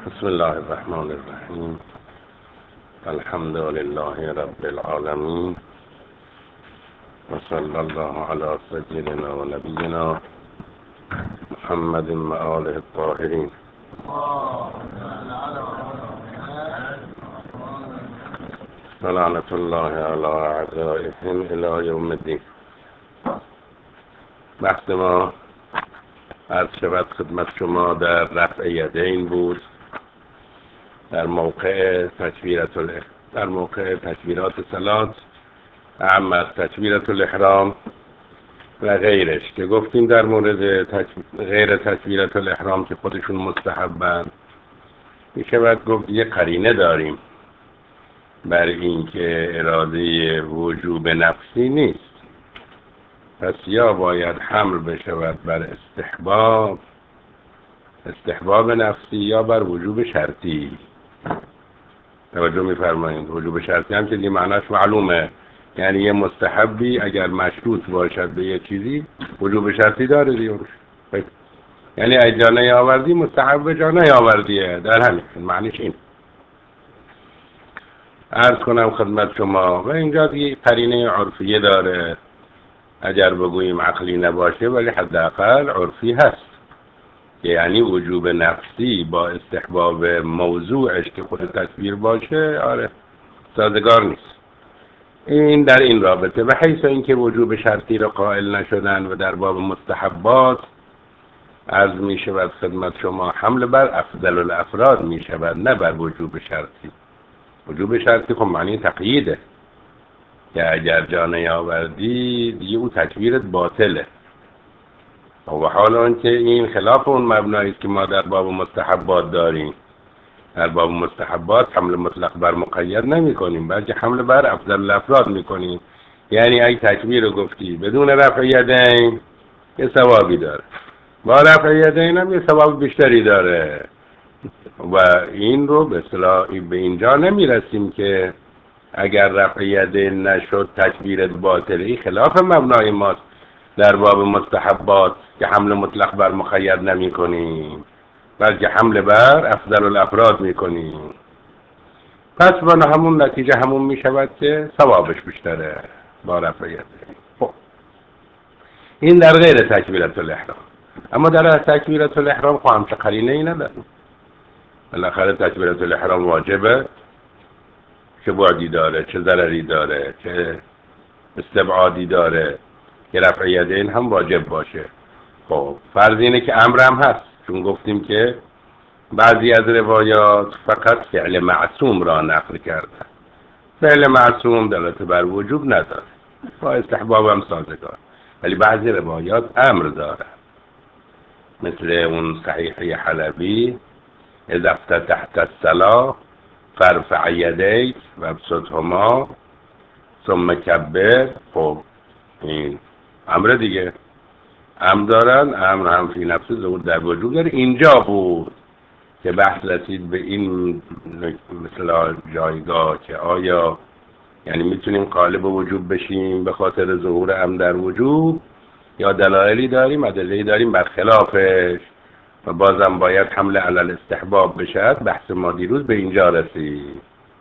بسم الله الرحمن الرحیم. الحمد لله رب العالمین و صلی الله علی سیدنا و نبینا محمد و آله الطاهرین. لعنة الله علی اعدائهم الی یوم الدین. بحث ما عرض شود خدمت شما در رفع یدین بود، در موقع تکبیرات صلات، اهم از تکبیرة الاحرام و غیرش، که گفتیم در مورد غیر تکبیرة الاحرام که خودشون مستحبن، میشود گفت یه قرینه داریم بر این که اراده وجوب نفسی نیست، پس یا باید حمل بشود بر استحباب نفسی یا بر وجوب شرطی. توجه می‌فرمایید؟ وجوب شرطی هم که معناش معلومه، یعنی یه مستحبی اگر مشروط باشد به یه چیزی وجوب شرطی داره دیگه. یعنی اگه جا نیاوردی مستحب جا نیاوردیه، در همین معنیش این. عرض کنم خدمت شما و اینجا دیگه قرینه عرفیه داره، اگر بگوییم عقلی نباشه ولی حداقل عرفی هست، یعنی وجوب نفسی با استحباب موضوعش که خود تکبیر باشه آره سازگار نیست. این در این رابطه. و حیث اینکه وجوب شرطی را قائل نشدن و در باب مستحبات عرض می شود خدمت شما حمل بر افضل الافراد می شود، نه بر وجوب شرطی. وجوب شرطی خب معنی تقییده که اگر جا نیاوردی دیگه او تکبیرت باطله، و حالا اینکه این خلاف اون مبنایی است که ما در باب مستحبات داریم. در باب مستحبات حمل مطلق بر مقید نمی کنیم، بلکه حمل بر افضل الافراد می کنیم. یعنی اگه تکبیر رو گفتی بدون رفع یدین یه ثوابی داره، با رفع یدین هم یه ثواب بیشتری داره، و این رو به اصطلاح به اینجا نمی رسیم که اگر رفع یدین نشد تکبیرت باطله. این خلاف مبنای ماست در باب مستحبات که حمل مطلق بر مقید نمی کنیم، بلکه حمل بر افضل الافراد می کنیم. پس با همون نتیجه همون می شود که ثوابش بیشتره با رفع یدین. خب این در غیر تکبیرة الاحرام. اما در تکبیرة الاحرام خب همچه قرینه ای نداریم. بالاخره تکبیرة الاحرام واجبه، چه بعدی داره، چه ضرری داره، چه استبعادی داره که رفع یدین هم واجب باشه. خب فرض اینه که امر هم هست، چون گفتیم که بعضی از روایات فقط فعل معصوم را نقل کردن. فعل معصوم دلالت بر وجوب نداره، با استحباب هم سازگار، ولی بعضی روایات امر داره، مثل اون صحیحه حلبی اذا افتتحت الصلاة فارفع یدیک وابسطهما ثم کبر. خب این امر دیگه، امر دارن، امر هم فی نفس ظهور در وجوب داره. اینجا بود که بحث رسید به این مثلا جایگاه که آیا یعنی میتونیم قالب وجوب بشیم به خاطر ظهور امر در وجوب، یا دلایلی داریم، ادله‌ای داریم بر خلافش و بازم باید حمل علی الاستحباب بشد. بحث ما دیروز به اینجا رسید.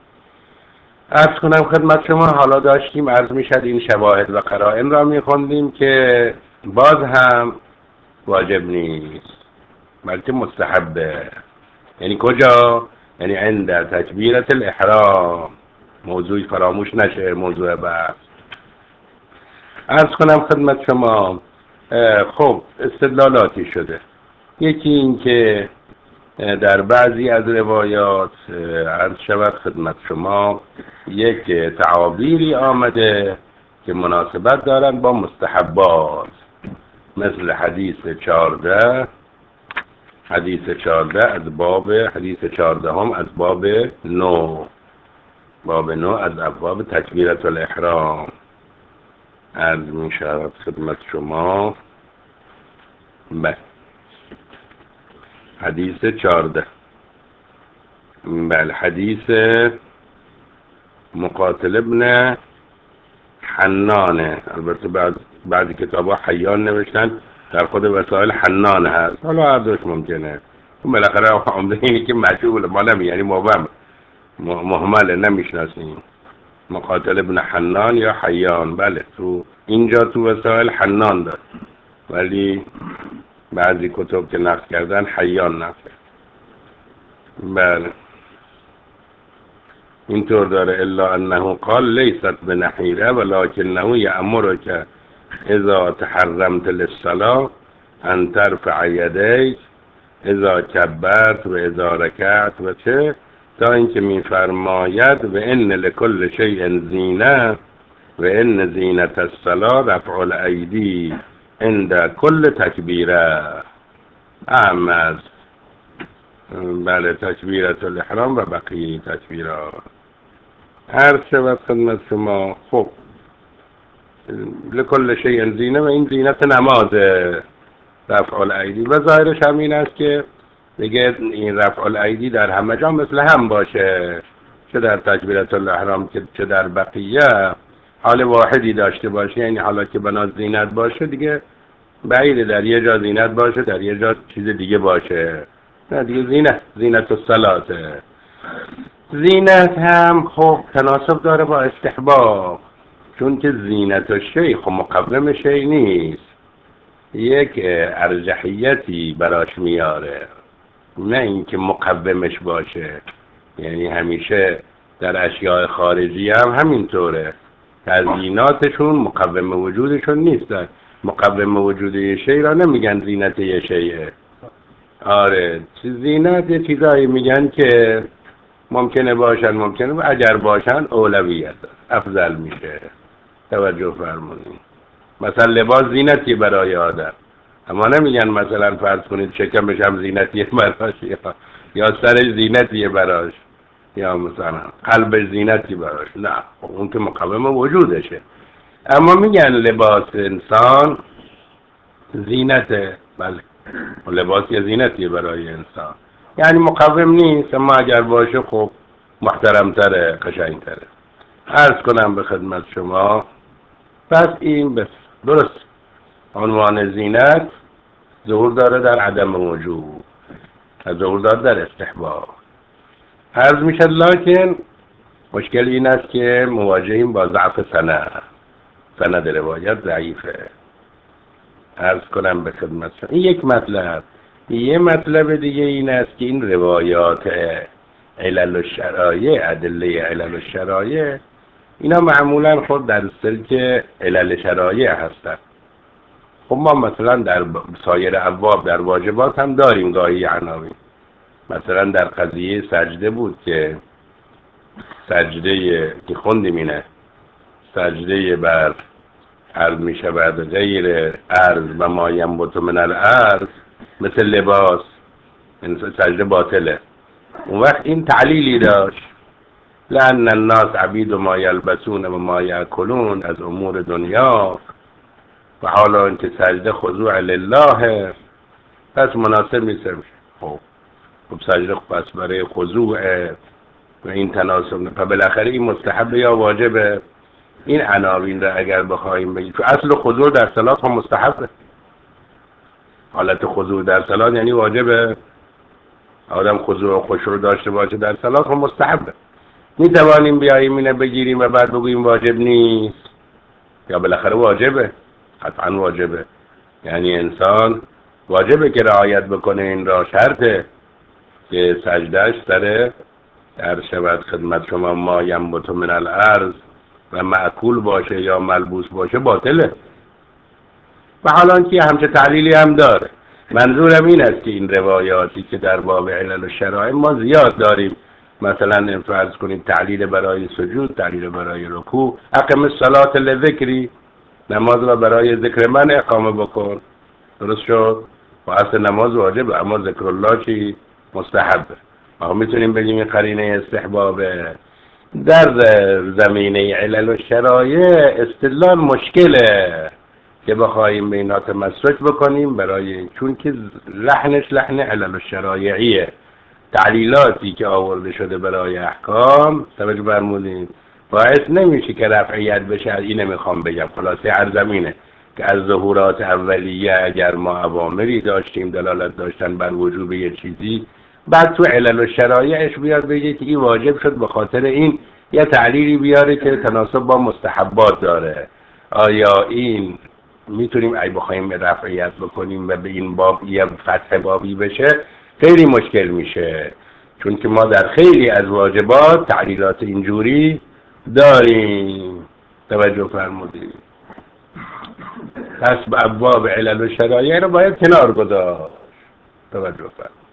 عرض کنم خدمت شما حالا داشتیم عرض میشد این شواهد و قرائن را میخوندیم که باز هم واجب نیست بلکه مستحبه. یعنی کجا؟ یعنی عند تکبیرة الاحرام. موضوعی فراموش نشه، موضوع بحث. عرض کنم خدمت شما خب استدلالاتی شده. یکی این که در بعضی از روایات عرض شود خدمت شما یک تعابیری آمده که مناسبت دارن با مستحبات، مثل حدیث 14 از باب حدیث 14 هم از باب 9 از ابواب تکبیرة الاحرام. عرض می شود خدمت شما بله حدیث 14 بله حدیث مقاتل ابن حنانه. البته بعضی کتاب ها حیان نوشتن، در خود وسائل حنان هست، حالا هر دوش ممکنه. بالاخره عمده اینی که مجهول ما یعنی مبهم مهمل نمیشناسیم. مقاتل ابن حنان یا حیان، بله تو اینجا تو وسائل حنان داد، ولی بعضی کتب که نقل کردن حیان نقل. بله اینطور داره الا انه قال لیست بنحیره ولکنه یأمرک اذا تحرمت للصلاة ان ترفع یدیک اذا کبرت و اذا رکعت و چه تا اینکه میفرماید و ان لکل شیء زینه و ان زینت الصلاة رفع الایدی عند کل تکبیره. اعمز بله تکبیرت الاحرام و بقیه تکبیرات. هر شود خدمت شما خب لکل شیء زینه و این زینت نماز رفع الایدی و ظاهرش همین است که بگه این رفع الایدی در همه جا مثل هم باشه، چه در تکبیرت الاحرام چه در بقیه حال واحدی داشته باشه، یعنی حالا که بنا زینت باشه دیگه بعیده در یه جا زینت باشه در یه جا چیز دیگه باشه، نه دیگه زینت الصلاة. زینت هم خب تناسب داره با استحباب، چون که زینت الشیء خب مقوم شیء نیست، یک ارجحیتی براش میاره، نه اینکه مقومش باشه. یعنی همیشه در اشیاء خارجی هم همینطوره، تزییناتشون مقوم وجودشون نیستن. مقوم وجود یه شیء را نمیگن زینت یه شیء. آره زینت یه چیزایی میگن که ممکنه باشن، ممکنه اگر باشن اولویت افضل میشه. توجه فرمایید. مثلا لباس زینتی برای آدم، اما نمیگن مثلا فرض کنید شکمش هم زینتیه براش یا سرش زینتیه براش یا مثلا قلبش زینتی براش، نه اون که مقوم وجودشه. اما میگن لباس انسان زینته، بله لباس یه زینتیه برای انسان، یعنی مقوم نیست، اما اگر باشه خب محترمتره قشنگتره. عرض کنم به خدمت شما پس این بس درست عنوان زینت ظهور داره در عدم وجود، ظهور داره در استحباب. عرض میشد لکن مشکل این است که مواجهیم با ضعف سند روایت ضعیفه. عرض کنم به خدمت شما این یک مطلب. یه مطلب دیگه این است که این روایات علل الشرایع، ادله علل الشرایع، اینا معمولا خود در سلک علل شرایع هستن. خب ما مثلا در سایر ابواب در واجبات هم داریم گاهی عناوین، مثلا در قضیه سجده بود که سجده که خوندیم اینه سجده بر عرض می شود غیر عرض و ما ینبت من الارض مثل لباس، این سجده باطله. اون وقت این تعلیلی داشت لأن الناس عبید ما یلبسون و ما یأکلون از امور دنیا و حالا اینکه سجده خضوع لله پس مناسب نیست. خب سجده پس برای خضوع و این تناسب و بالاخره این مستحب یا واجبه. این عناوین را اگر بخوایم بگیم، تو اصل خضوع در صلات هم مستحبه، حالت خضوع در صلات یعنی واجبه، آدم خضوع و خشوع داشته باشه در صلات هم مستحبه. می توانیم بیاییم اینه بگیریم و بعد بگوییم واجب نیست، یا بالاخره واجبه، قطعا واجبه، یعنی انسان واجبه که رعایت بکنه این را، شرطه که سجدهش سره در شود خدمت شما ما ینبت من الارض و معکول باشه یا ملبوس باشه باطله. و حالا که همچه تعلیلی هم داره. منظورم این است که این روایاتی که در باب علل و شرایع ما زیاد داریم، مثلا فرض کنید تعلیل برای سجود، تعلیل برای رکوع، اقم الصلاة لذکری، نماز را برای ذکر من اقامه بکن، درست شد؟ و اصل نماز واجبه اما ذکر الله چی؟ مستحبه. ما میتونیم بگیم این قرینه استحبابه. در زمینه علل و شرایع استدلال مشکله که بخوایم به اینا تمسک بکنیم، برای چون که لحنش لحن علل و شرایعیه، تعلیلاتی که آورده شده برای احکام توجه فرمودین باعث نمیشه که رفعیت بشه. اینه میخوام بگم خلاصه عرضم اینه که از ظهورات اولیه اگر ما اوامری داشتیم دلالت داشتن بر وجوب یه چیزی، بعد تو علل و شرایعش بیاد بگه که این واجب شد به خاطر این، یه تعلیلی بیاره که تناسب با مستحبات داره. آیا این میتونیم ای بخوایم رفعیت بکنیم و به این باب یه فتح بابی بشه؟ خیلی مشکل میشه، چون که ما در خیلی از واجبات تعلیلات اینجوری داریم. توجه فرمودید؟ پس به ابواب علل و شرایع رو باید کنار گذاشت. توجه فرمودید؟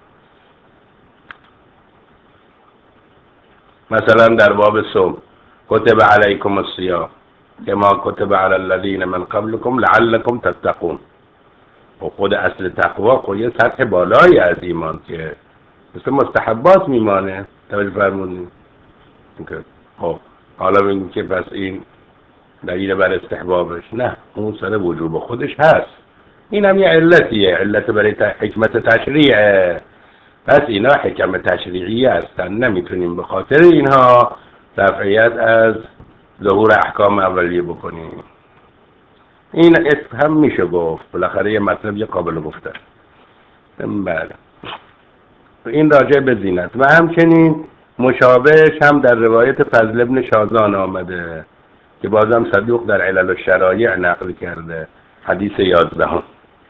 مثلا در باب صوم کتب علیکم الصیام کما کتب علی الذین من قبلکم لعلکم تتقون. و خود اصل تقوا خود یه سطح بالایی از ایمان که مثل مستحبات میمانه. توجه فرمودید؟ خب حالا بگیم که پس این دلیل بر استحبابش، نه، اون سر وجوب خودش هست. این هم یه علتیه، علت برای حکمت تشریعه. پس اینا حکم تشریعی هستن، نمیتونیم به خاطر اینها تفریعت از ظهور احکام اولیه بکنیم. این هم میشه گفت، بالاخره یه مطلب یه قابل گفته. بله، این راجع به زینت. و همچنین مشابهش هم در روایت فضل ابن شازان آمده که بازم صدوق در علل و شرایع نقل کرده. حدیث 11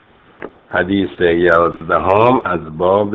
از باب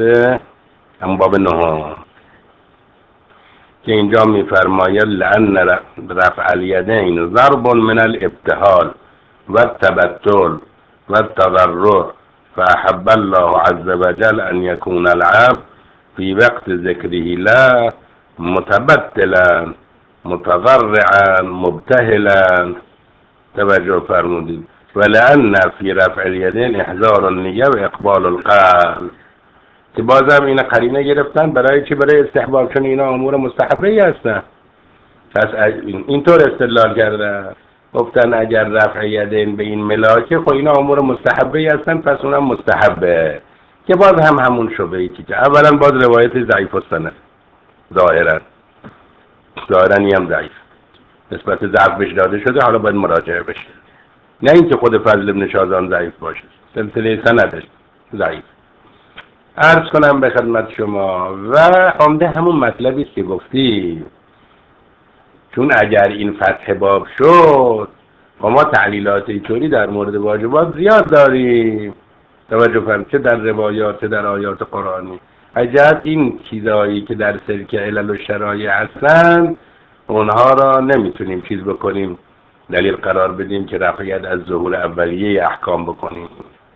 9 که اینجا میفرماید لأن رفع الیدین ضرب من الابتهال و التبتل و التضرع فأحب الله عز وجل ان يكون العبد في وقت ذكره لا متبتلا متضرعا مبتهلا. توجه فرمودید؟ ولأن في رفع الیدین احضار النیه و اقبال القلب، که بازم این قرینه گرفتن برای چی؟ برای استحباب، چون اینا امور مستحبه هستن. پس اینطور استدلال کردن، گفتن اگر رفع یدین به این ملاکه خب اینا امور مستحبه هستن، پس اونم مستحبه، که باز هم همون شبهی که اولا باز روایت ضعیف السند ظاهرا هم ضعیف، نسبت ضعف بهش داده شده، حالا باید مراجعه بشه. نه اینکه خود فضل ابن شازان ضعیف باشه، سلسله سندش ضعیف. عرض کنم به خدمت شما و عمده همون مطلبی که گفتی، چون اگر این فتح باب شد و ما تعلیلات اینطوری در مورد واجبات زیاد داریم، توجه فرمایید، چه در روایات چه در آیات قرآنی، اگر این چیزایی که در سلک علل و شرایع هستن اونها را نمیتونیم چیز بکنیم، دلیل قرار بدیم که رفعیت از ظهور اولیه احکام بکنیم.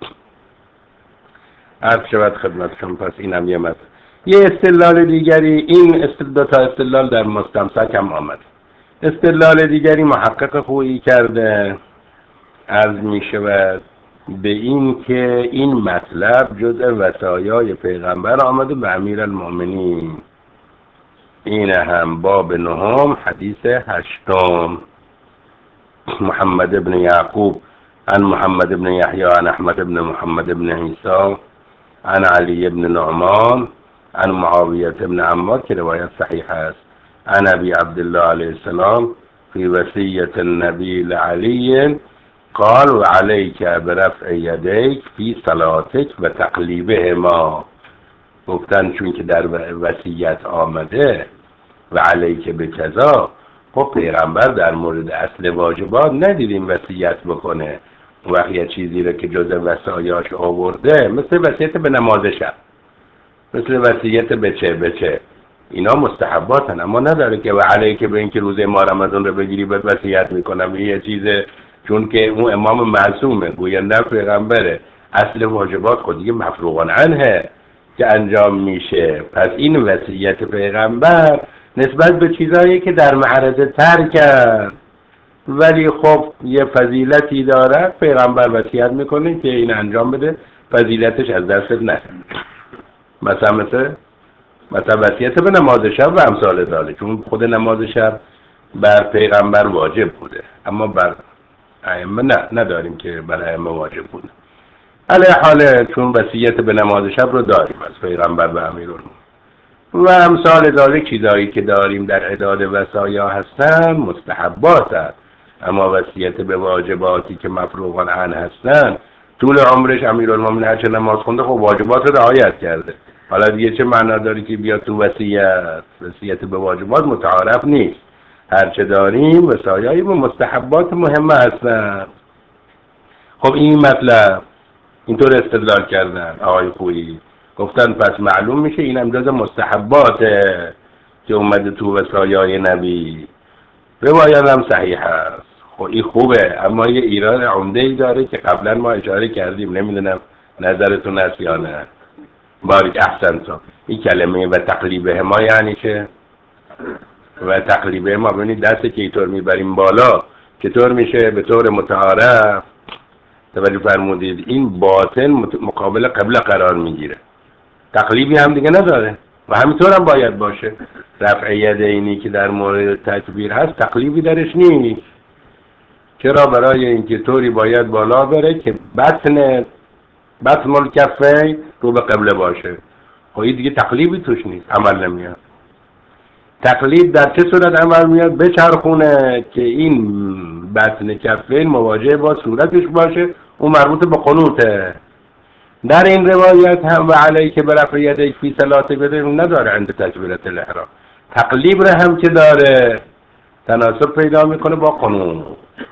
عرض شود خدمتشون. پس این هم یه استدلال دیگری، این دو تا استدلال در مستمسک هم آمد. استدلال دیگری محقق خویی کرده، عرض می شود به این که این مطلب جزء وصایای پیغمبر آمده به امیرالمؤمنین. این هم باب 9 حدیث 8 محمد ابن یعقوب عن محمد ابن یحیی عن احمد ابن محمد ابن عیسی عن علی ابن نعمان عن معاویه ابن عمار که روایت صحیح است، عن ابی عبدالله علیه السلام فی وصیت النبی لعلی قال و علیک برفع یدیک فی صلاتک و تقلیبهما. گفتن چون که در وصیت آمده و علیک به کذا، خب پیغمبر در مورد اصل واجبات ندیدیم وصیت بکنه، وقتی یه چیزی رو که جز وصایاش آورده، مثل وصیت به نماز شب، مثل وصیت به چه اینا مستحباتن، اما نداره که و علیک به این که روزه ماه رمضان رو بگیری بعد وصیت میکنم. این یه چیزه، چون که اون امام معصومه، گوینده پیغمبره، اصل واجبات خود دیگه مفروغ عنه که انجام میشه. پس این وصیت پیغمبر نسبت به چیزایی که در معرض ترکن ولی خب یه فضیلتی داره، پیغمبر وصیت میکنه که این انجام بده، فضیلتش از دستت نره. مثلا وصیت به نماز شب و امثال ذالک، چون خود نماز شب بر پیغمبر واجب بوده، اما بر ائمه نداریم که بر ائمه واجب بوده. علیه حاله چون وصیت به نماز شب رو داریم از پیغمبر و امیرالمومنین و امثال ذالک، چیزایی که داریم در عداد وصایا هستن مستحبات هست. اما وصیت به واجباتی که مفروغ عنه هستن، طول عمرش امیرالمومنین هر چه نماز خونده خب واجبات رو رعایت کرده. حالا دیگه چه معنا داره که بیاد تو وصیت به واجبات متعارف نیست. هر چه داریم وصایای و مستحبات مهمه هستن. خب این مطلب اینطور استدلال کردن آقای خویی، گفتن پس معلوم میشه اینم جز مستحباته که اومده تو وصایای نبی، روایت هم صحیح هست. خب این خوبه، اما یه ایراد عمده ای داره که قبلا ما اشاره کردیم، نمیدونم نظرتون هست یا نه. باریک احسنتم. این کلمه و تقلیبه ما یعنی که و تقلیبه ما ببینید دست که اینطور میبریم بالا چطور میشه به طور متعارف توجه فرمودید این باطن مقابل قبله قرار میگیره، تقلیبی هم دیگه نداره و همینطور هم باید باشه. رفع یدینی که در مورد تکبیر هست تقلیبی درش نیست. چرا؟ برای اینکه طوری باید بالا بره که بطن الکفین رو به قبله باشه. خب این دیگه تقلیبی توش نیست، عمل نمیاد. تقلید در چه صورت عمل میاد؟ بچرخونه که این بطن کفین مواجه با صورتش باشه، اون مربوط به قنوته. در این روایت هم و علیه که برفع یدیک فی صلاته بده نداره عند تکبیرة الاحرام. تقلیب رو هم که داره تناسب پیدا میکنه با قنوت.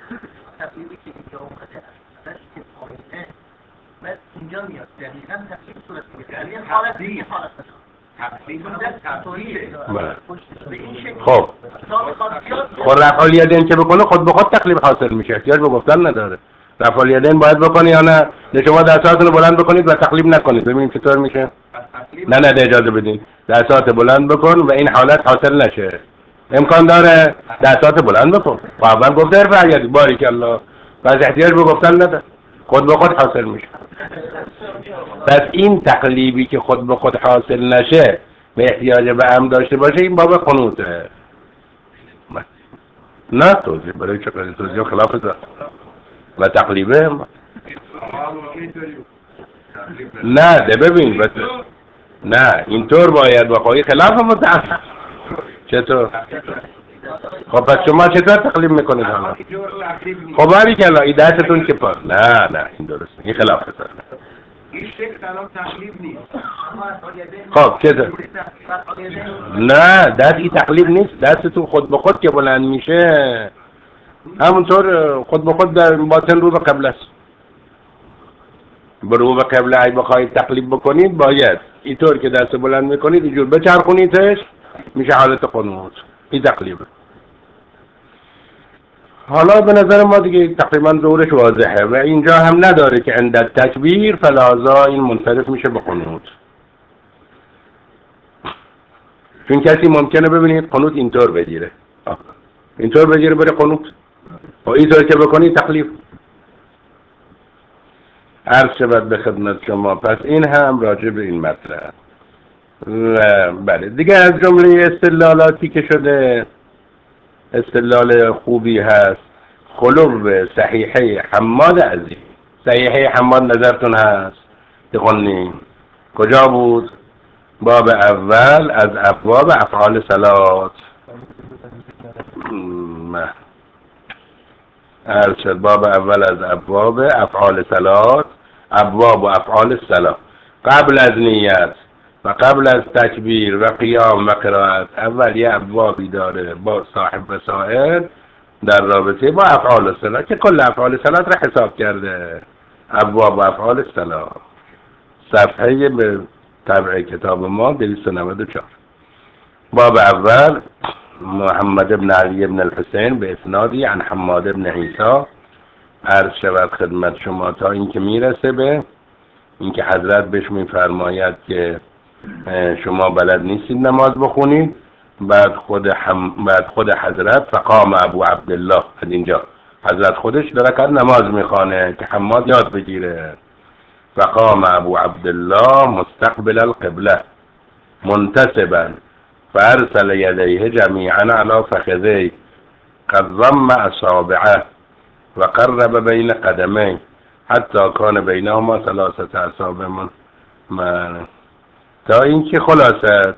اینجا میاد دقیقاً تفسیر صورت میگیره، یعنی حالت خب رفع الیدین که بکنه خود به خود تقلیب حاصل میشه، احتیاج به گفتن نداره. رفع الیدین باید بکنی یا نه؟ شما دستاتون رو بلند بکنید و تقلیب نکنید، ببینیم چطور میشه. نه اجازه بدین دستات بلند بکن و این حالت حاصل نشه. امکان داره دستات بلند بکن و اول گفت رفع الیدین باریک الله، بس احتیاج به گفتن نداره، خود به خود حاصل میشه. پس این تقلیبی که خود به خود حاصل نشه به احتیاج به امر داشته باشه این باب قنوته. نه توضیح برای چه توضیح خلاف داره و تقلیبه نه ده ببین نه اینطور باید با خلاف متعارف. چطور؟ خب پس شما چطور تقلیب میکنید حالا؟ خب باریک الله این دستتون که پاس نه این درسته، این خلاف داره. این شکل سلام تقلیب نیست. خب چطور؟ نه دست این تقلیب نیست، دستتون خود به خود که بلند میشه همونطور خود به خود در باطن رو به قبله است. برو به قبله ای بخواید تقلیب بکنید باید اینطور که دست بلند میکنید اینجور بچرخونیدش، میشه حالت قنوت. این تقلیبه. حالا به نظر ما دیگه تقریبا دورش واضحه و اینجا هم نداره که عند تکبیر فلازا این منصرف میشه به قنوت. چون کسی ممکنه ببینید قنوت اینطور بگیره بره قنوت و اینطور که بکنی تقلیب. عرض شود به خدمت شما پس این هم راجع به این مطلب. بله دیگه از جمله استدلالاتی که شده استدلال خوبی هست خلو صحیحه حماد عزیز. صحیحه حماد نظرتون هست؟ تخونیم کجا بود؟ باب اول از ابواب افعال صلات. ارشد باب اول از ابواب افعال صلات، ابواب و افعال صلات قبل از نیت و قبل از تکبیر و قیام و قرائت. اول یه ابوابی داره با صاحب وسائل در رابطه با افعال صلات که کل افعال صلات را حساب کرده. ابواب و افعال صلات صفحه به طبع کتاب ما 294. باب اول محمد بن علی بن الحسین به اسنادی عن حماد بن عیسی. عرض شود خدمت شما تا اینکه میرسه به اینکه حضرت بهش میفرماید که شما بلد نیستید نماز بخونید. بعد خود حضرت فقام ابو عبدالله، از اینجا حضرت خودش رکعت نماز میخوانه که حماد یاد بگیره. فقام ابو عبدالله مستقبل القبله منتصبا فارسل يديه جميعا على فخذيه قد ضم اصابعه وقرب بين قدميه حتى كان بينهما 3 اصابع تا اینکه خلاصه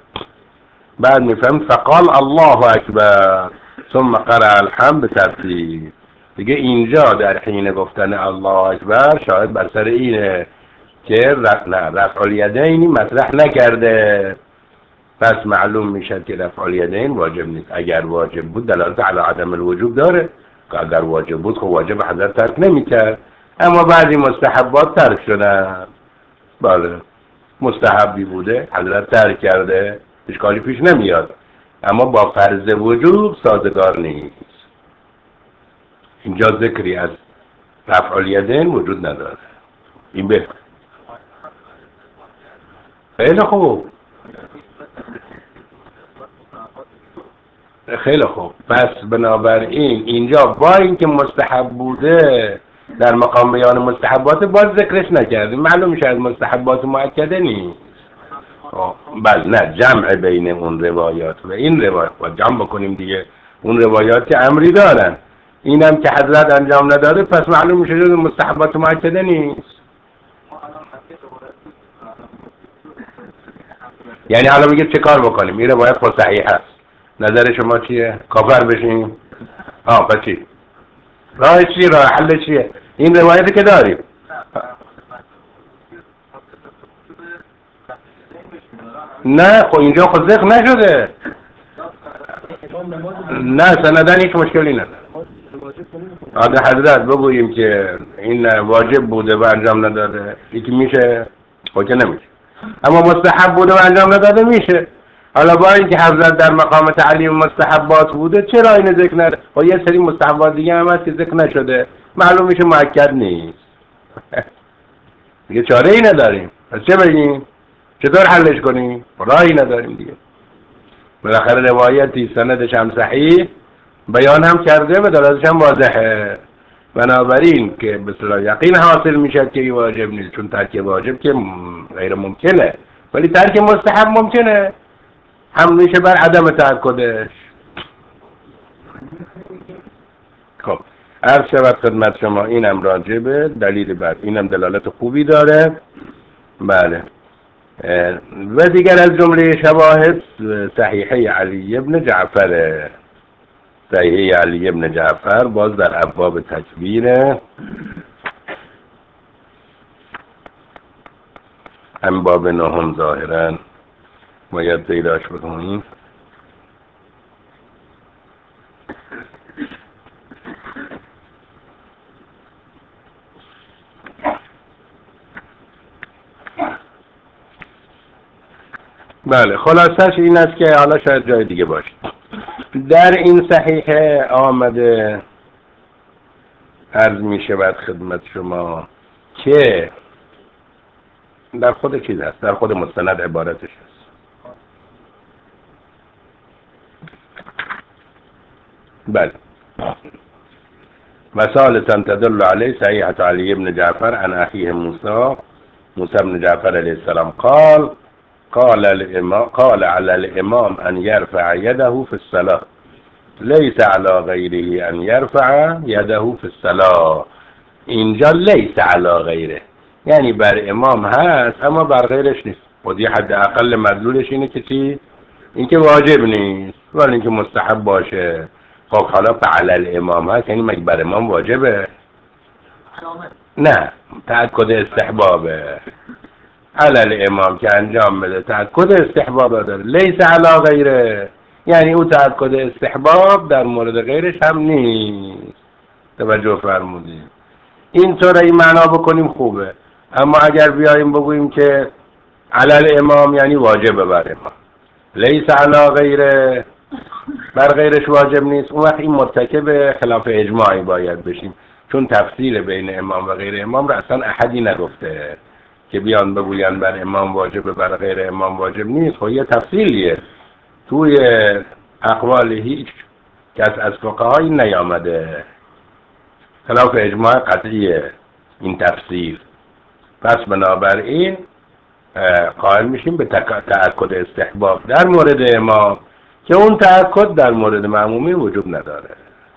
بعد میفهم فقال الله اکبر ثم قرأ الحمد بترتیب دیگه اینجا در حین گفتن الله اکبر شاید بر سر اینه که رفع الیدین مطرح نکرده، پس معلوم میشه که رفع الیدین واجب نیست. اگر واجب بود دلالت علی عدم الوجوب داره، که اگر واجب بود خب واجب حضرت ترک نمیکرد، اما بعضی مستحبات ترک شدن. بله مستحبی بوده حضرت ترک کرده، اشکالی پیش نمیاد، اما با فرض وجوب سازگار نیست. اینجا ذکری از رفع الیدین وجود نداره. این به خیلی خوب، خیلی خوب. پس بنابراین اینجا با اینکه مستحب بوده در مقام بیان مستحبات باز ذکرش نکردیم، معلوم میشه از مستحبات مؤکده نیست. بله نه، جمع بین اون روایات و این روایات باید جمع بکنیم دیگه. اون روایات که امری دارن، اینم که حضرت انجام نداده، پس معلوم میشه جز مستحبات مؤکده نیست. یعنی حالا میگه چه کار بکنیم؟ این روایت خود صحیح هست، نظر شما چیه؟ کافر بشیم؟ پس چی؟ راه چیه؟ راه حل چیه؟ این روایتی که داریم نه خب اینجا خود ذکر نشده. نه سندن هیچ مشکلی نداره. آده حضرت بگوییم که این واجب بوده و انجام نداده، یکی میشه؟ خود نمیشه. اما مستحب بوده و انجام نداده میشه. حالا با اینکه حضرت در مقام تعلیم مستحبات بوده، چرا اینو ذکر نده؟ و یه سری مستحبات دیگه هم هست که ذکر نشده، معلوم میشه مؤکد نیست. دیگه چاره ای نداریم، پس چه بگیم؟ چطور حلش کنیم؟ راهی نداریم دیگه. بالاخره روایتی سندش هم صحیح بیان هم کرده و دلالتش هم واضحه، بنابراین که به صلاح یقین حاصل میشه که این واجب نیست، چون ترک واجب که غیر ممکنه، ولی ترک مستحب ممکنه، هم میشه بر عدم تأکدش. خب عرض شود خدمت شما اینم راجبه دلیل بر اینم دلالت خوبی داره. بله. و دیگر از جمله شواهد صحیحه علی ابن جعفر، صحیحه علی ابن جعفر باز در ابواب تکبیره، هم باب نهم ظاهرا باید پیداش بکنیم. بله خلاصش این است که حالا شاید جای دیگه باشه. در این صحیحه آمده عرض می شود خدمت شما که در خود چیز هست، در خود مستند عبارتش هست. بله. وسالة تدل عليه صحيحة علي بن جعفر عن أخيه موسى بن جعفر عليه السلام قال على الإمام أن يرفع يده في الصلاة ليس على غيره أن يرفع يده في الصلاة. اینجا لیس علی غیره یعنی بر امام هست اما بر غیرش نیست. خودی حد اقل مدلولش اینه که چی؟ این که واجب نیست ولی این که مستحب باشه. خب حالا فعل الامام هست یعنی مگه بر امام واجبه؟ نه، تأکد استحبابه. علی امام که انجام بده تأکد استحباب داره. لیس علی غیره یعنی او تأکد استحباب در مورد غیرش هم نیست. توجه فرمودید. اینطور این معنا بکنیم خوبه، اما اگر بیاییم بگوییم که علی امام یعنی واجبه بر امام، لیس علی غیره بر غیرش واجب نیست، اون وقت این مرتکب خلاف اجماعی باید بشیم، چون تفصیل بین امام و غیر امام را اصلا احدی نگفته که بیان بگوین بر امام واجبه بر غیر امام واجب نیست. خب یه تفصیلیه توی اقوال هیچ کس از فقهای نیامده، خلاف اجماع قطعیه این تفسیر. پس بنابراین قائل میشیم به تأکد استحباب در مورد امام که اون تأکد در مورد مأمومی وجود نداره.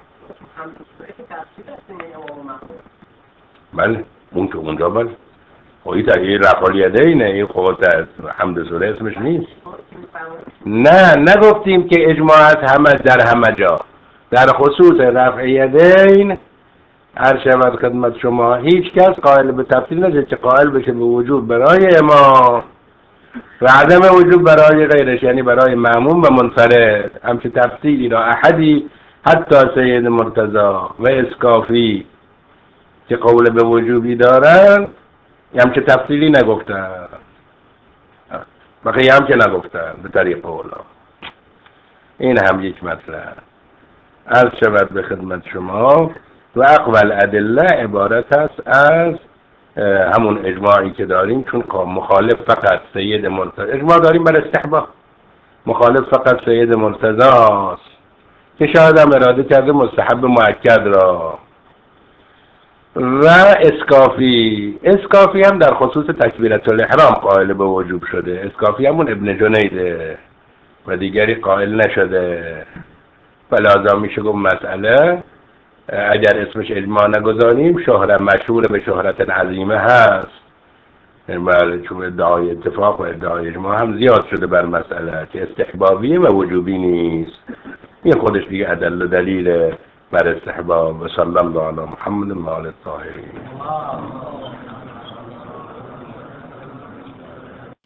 بله اون که اونجا بله خواهی تغییر رفع الیدینه، این خود حمد سوره اسمش نیست. نه نگفتیم که اجماع از همه در همه جا، در خصوص رفع یدین عرض شود خدمت شما هیچ کس قائل به تفصیل نشد که قائل بشه به وجوب برای امام و عدم وجوب برای غیرش، یعنی برای مأموم و منفرد. همچه تفصیلی را احدی حتی سید مرتضی و اسکافی که قول به وجوبی دارن همچه تفصیلی نگفتن، بقیه هم که نگفتن به طریق اولا. این هم یک مطلب. عرض شود به خدمت شما و اقوال ادله عبارت است از همون اجماعی که داریم، چون مخالف فقط سید مرتضی، اجماع داریم بر استحباب، مخالف فقط سید مرتضی است که شاید هم اراده کرده مستحب مؤکد را، و اسکافی هم در خصوص تکبیرة الاحرام قائل به وجوب شده. اسکافی همون ابن جنیده و دیگری قائل نشده. فلازم میشه گفت مسئله اگر اسمش اجماع نگذاریم شهرت مشهور به شهرت عظیمه هست، بله، چون ادعای اتفاق و ادعای اجماع هم زیاد شده بر مسئله که استحبابی و وجوبی نیست. این خودش دیگه دلیل بر استحباب. و صلی الله علی محمد و آل الطاهرین.